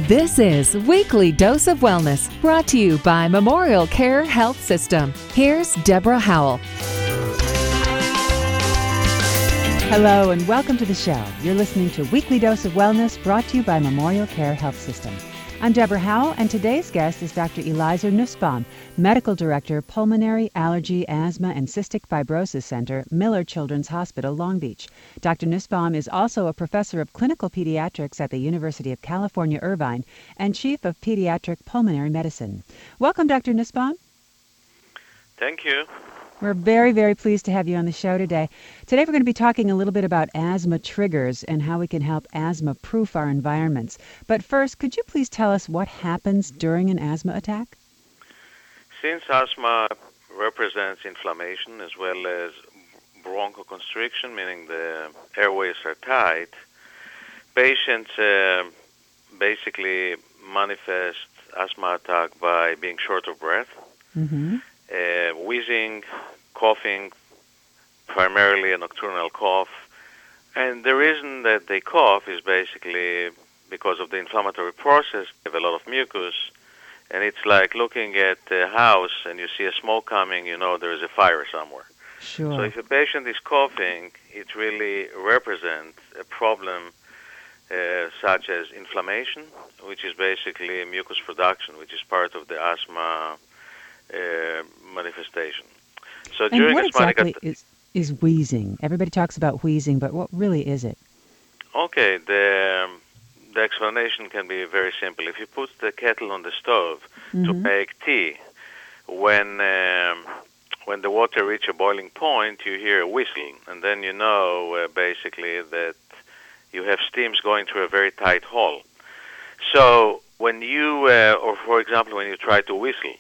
This is Weekly Dose of Wellness, brought to you by Memorial Care Health System. Here's Deborah Howell. Hello and welcome to the show. You're listening to Weekly Dose of Wellness, brought to you by Memorial Care Health System. I'm Deborah Howell, and today's guest is Dr. Eliezer Nussbaum, Medical Director, Pulmonary, Allergy, Asthma, and Cystic Fibrosis Center, Miller Children's Hospital, Long Beach. Dr. Nussbaum is also a professor of clinical pediatrics at the University of California, Irvine, and chief of pediatric pulmonary medicine. Welcome, Dr. Nussbaum. Thank you. We're very, very pleased to have you on the show today. Today we're going to be talking a little bit about asthma triggers and how we can help asthma-proof our environments. But first, could you please tell us what happens during an asthma attack? Since asthma represents inflammation as well as bronchoconstriction, meaning the airways are tight, patients basically manifest asthma attack by being short of breath, wheezing, coughing, primarily a nocturnal cough. And the reason that they cough is basically because of the inflammatory process. They have a lot of mucus, and it's like looking at a house and you see a smoke coming, you know there is a fire somewhere. Sure. So if a patient is coughing, it really represents a problem such as inflammation, which is basically mucus production, which is part of the asthma manifestation. So and during what asthmatic exactly is wheezing? Everybody talks about wheezing, but what really is it? Okay, the explanation can be very simple. If you put the kettle on the stove to make tea, when the water reaches a boiling point, you hear a whistle, and then you know basically that you have steams going through a very tight hole. So when you, or for example, when you try to whistle,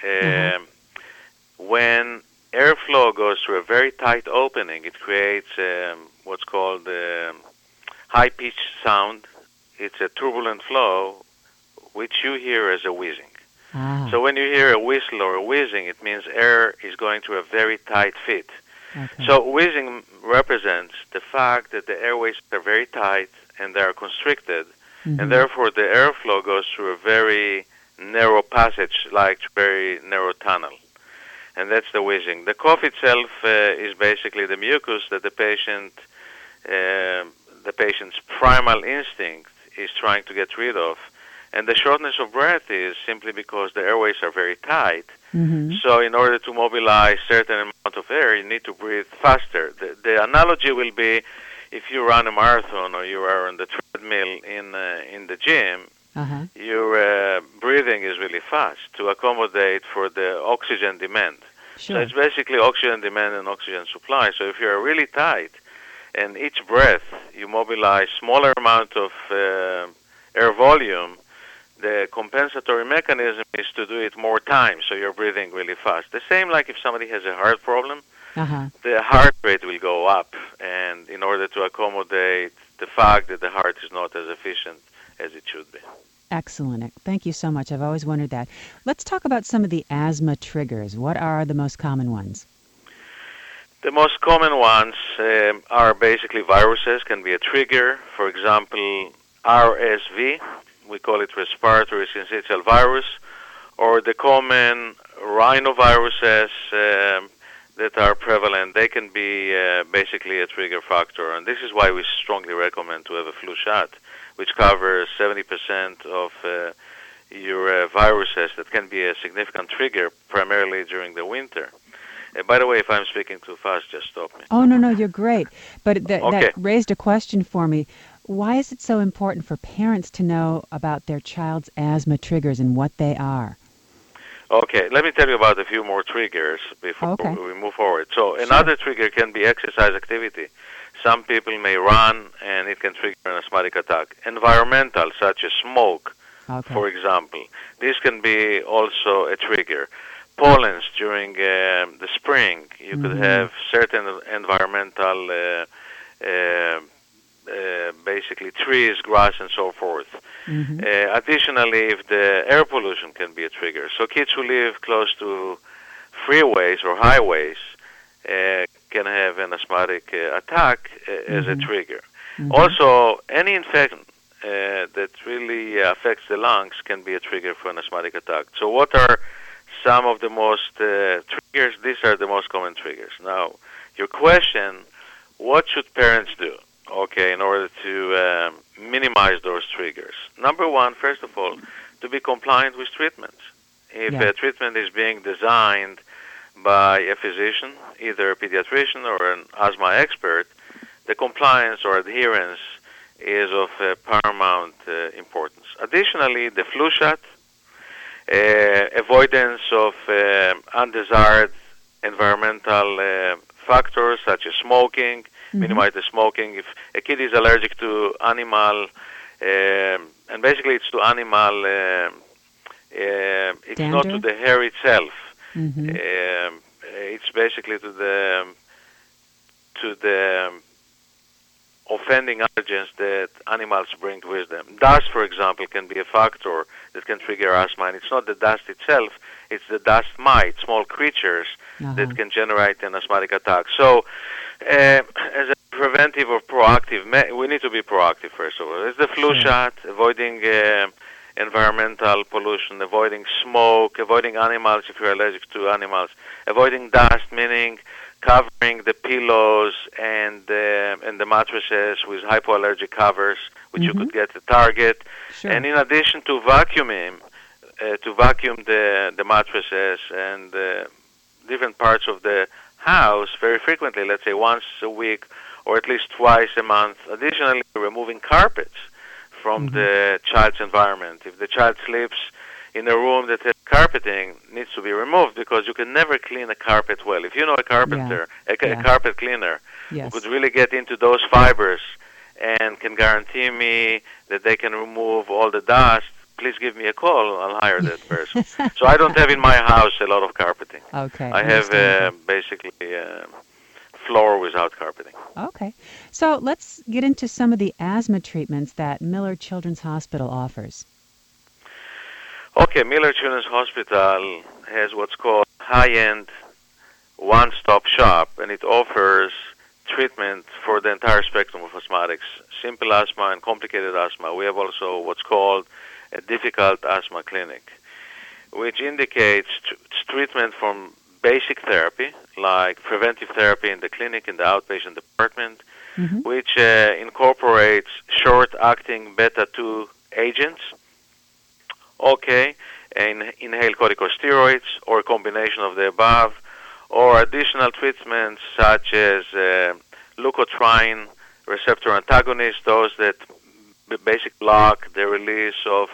when airflow goes through a very tight opening, it creates what's called high-pitched sound. It's a turbulent flow, which you hear as a wheezing. So when you hear a whistle or a wheezing, it means air is going through a very tight fit. Okay. So wheezing represents the fact that the airways are very tight and they are constricted, and therefore the airflow goes through a very narrow passage, like very narrow tunnel. And that's the wheezing. The cough itself is basically the mucus that the patient's primal instinct is trying to get rid of. And the shortness of breath is simply because the airways are very tight. So in order to mobilize certain amount of air, you need to breathe faster. The analogy will be if you run a marathon or you are on the treadmill in the gym, your breathing is really fast to accommodate for the oxygen demand. Sure. So it's basically oxygen demand and oxygen supply. So if you're really tight and each breath you mobilize smaller amount of air volume, the compensatory mechanism is to do it more times, so you're breathing really fast. The same like if somebody has a heart problem, the heart rate will go up, and in order to accommodate the fact that the heart is not as efficient as it should be. Excellent. Thank you so much. I've always wondered that. Let's talk about some of the asthma triggers. What are the most common ones? The most common ones are basically viruses, can be a trigger. For example, RSV, we call it respiratory syncytial virus, or the common rhinoviruses that are prevalent. They can be basically a trigger factor, and this is why we strongly recommend to have a flu shot, which covers 70% of your viruses that can be a significant trigger, primarily during the winter. By the way, if I'm speaking too fast, just stop me. Oh, no, you're great. But that raised a question for me. Why is it so important for parents to know about their child's asthma triggers and what they are? Okay, let me tell you about a few more triggers before we move forward. So another trigger can be exercise activity. Some people may run, and it can trigger an asthmatic attack. Environmental, such as smoke, for example. This can be also a trigger. Pollens during the spring. You could have certain environmental, basically trees, grass, and so forth. Additionally, if the air pollution can be a trigger. So kids who live close to freeways or highways can have an asthmatic attack as a trigger. Also, any infection that really affects the lungs can be a trigger for an asthmatic attack. So what are some of the most triggers? These are the most common triggers. Now, your question, what should parents do, okay, in order to minimize those triggers? Number one, first of all, to be compliant with treatments. If a treatment is being designed by a physician, either a pediatrician or an asthma expert, the compliance or adherence is of paramount importance. Additionally, the flu shot, avoidance of undesired environmental factors such as smoking, minimize the smoking. If a kid is allergic to animal, and basically it's to animal, it's not to the hair itself. It's basically to the offending allergens that animals bring with them. Dust, for example, can be a factor that can trigger asthma, and it's not the dust itself, it's the dust mite, small creatures that can generate an asthmatic attack. So, as a preventive or proactive, we need to be proactive, first of all. It's the flu shot, avoiding environmental pollution, avoiding smoke, avoiding animals if you're allergic to animals, avoiding dust, meaning covering the pillows and the mattresses with hypoallergenic covers, which you could get at Target. And in addition to vacuuming, to vacuum the mattresses and different parts of the house very frequently, let's say once a week or at least twice a month. Additionally, removing carpets from the child's environment. If the child sleeps in a room that has carpeting, needs to be removed because you can never clean a carpet well. If you know a carpenter, a carpet cleaner, who could really get into those fibers and can guarantee me that they can remove all the dust, please give me a call. I'll hire that person. So I don't have in my house a lot of carpeting. Okay. I have basically floor without carpeting. Okay. So let's get into some of the asthma treatments that Miller Children's Hospital offers. Okay, Miller Children's Hospital has what's called high-end one-stop shop, and it offers treatment for the entire spectrum of asthmatics, simple asthma and complicated asthma. We have also what's called a difficult asthma clinic, which indicates treatment from basic therapy, like preventive therapy in the clinic, in the outpatient department, which incorporates short-acting beta-2 agents, and inhaled corticosteroids, or a combination of the above, or additional treatments such as leukotriene receptor antagonists, those that basically block the release of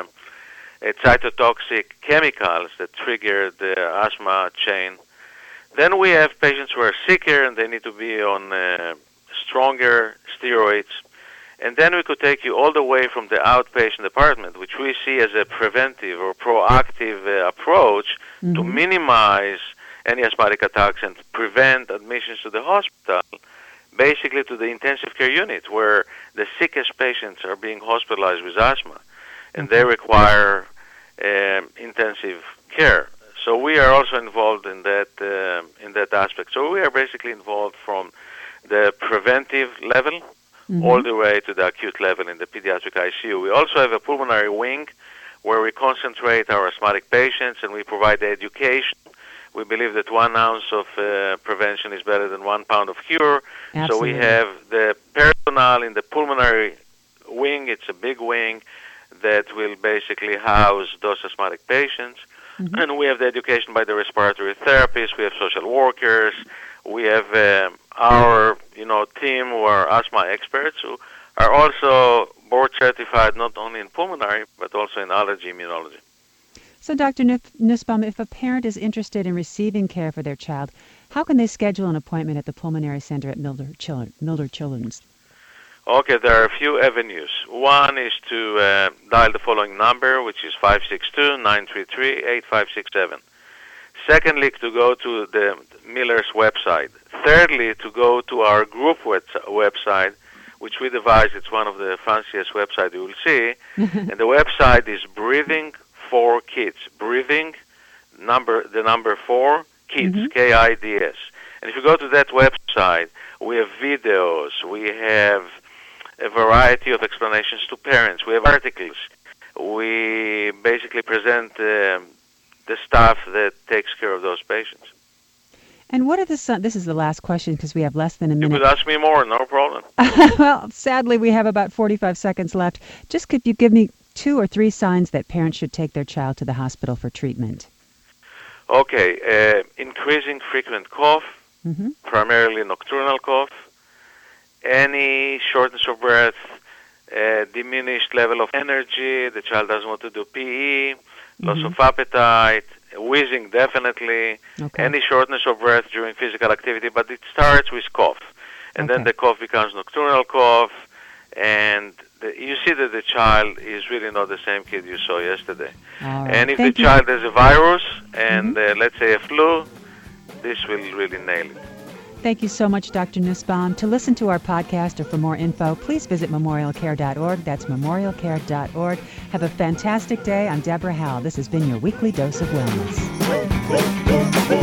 cytotoxic chemicals that trigger the asthma chain. Then we have patients who are sicker and they need to be on stronger steroids. And then we could take you all the way from the outpatient department, which we see as a preventive or proactive approach to minimize any asthmatic attacks and prevent admissions to the hospital, basically to the intensive care unit, where the sickest patients are being hospitalized with asthma, and they require intensive care. So we are also involved in that aspect. So we are basically involved from the preventive level all the way to the acute level in the pediatric ICU. We also have a pulmonary wing where we concentrate our asthmatic patients and we provide the education. We believe that 1 ounce of prevention is better than 1 pound of cure. Absolutely. So we have the personnel in the pulmonary wing. It's a big wing that will basically house those asthmatic patients. And we have the education by the respiratory therapists. We have social workers. We have our team who are asthma experts who are also board certified not only in pulmonary but also in allergy immunology. So Dr. Nussbaum, if a parent is interested in receiving care for their child, how can they schedule an appointment at the Pulmonary Center at Miller Children's? Okay, there are a few avenues. One is to dial the following number, which is 562-933-8567. Secondly, to go to the Miller's website. Thirdly, to go to our group website, which we devised. It's one of the fanciest websites you will see. And the website is Breathing for Kids. Breathing, the number 4, Kids, Kids. And if you go to that website, we have videos, we have a variety of explanations to parents. We have articles. We basically present the staff that takes care of those patients. And what are this is the last question because we have less than a minute. You could ask me more, no problem. Well, sadly, we have about 45 seconds left. Just could you give me 2 or 3 signs that parents should take their child to the hospital for treatment? Okay, increasing frequent cough, primarily nocturnal cough, any shortness of breath, diminished level of energy, the child doesn't want to do PE, loss of appetite, wheezing definitely, any shortness of breath during physical activity, but it starts with cough. And then the cough becomes nocturnal cough, and you see that the child is really not the same kid you saw yesterday. And if the child has a virus and let's say a flu, this will really nail it. Thank you so much, Dr. Nussbaum. To listen to our podcast or for more info, please visit memorialcare.org. That's memorialcare.org. Have a fantastic day. I'm Deborah Howell. This has been your weekly dose of wellness.